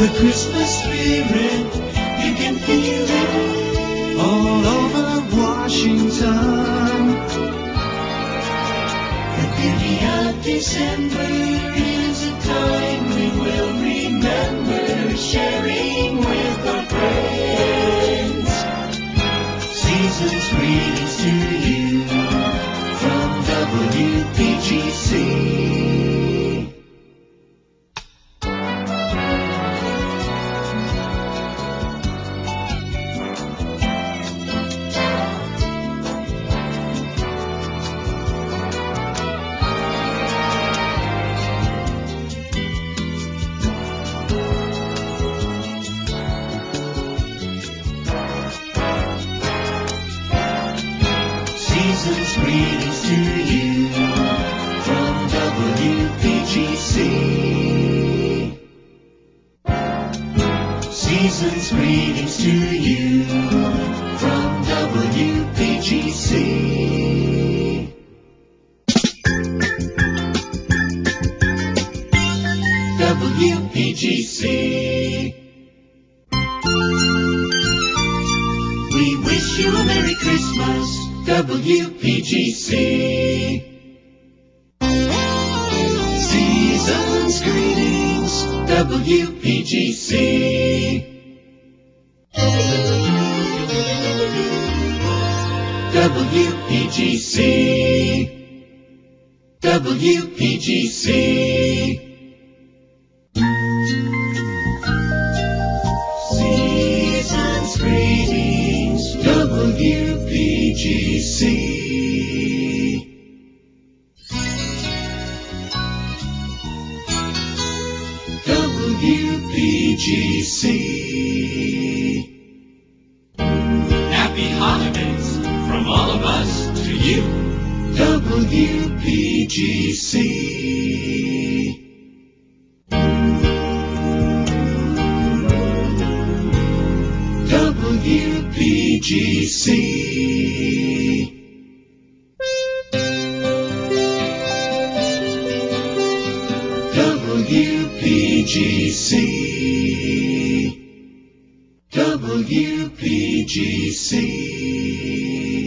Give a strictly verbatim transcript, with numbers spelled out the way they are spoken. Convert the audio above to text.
The Christmas spirit, you can feel it all over Washington. The beauty of December is a time we will remember, sharing with our friends. Season's greetings to you from W P G C. Season's greetings to you from W P G C. Season's greetings to you from W P G C. W P G C. We wish you a Merry Christmas, W P G C. Season's greetings, W P G C. W P G C. W P G C. Season's greetings, W P G C. W P G C. Happy holidays from all of us to you. W P G C. W P G C. W P G C. W P G C.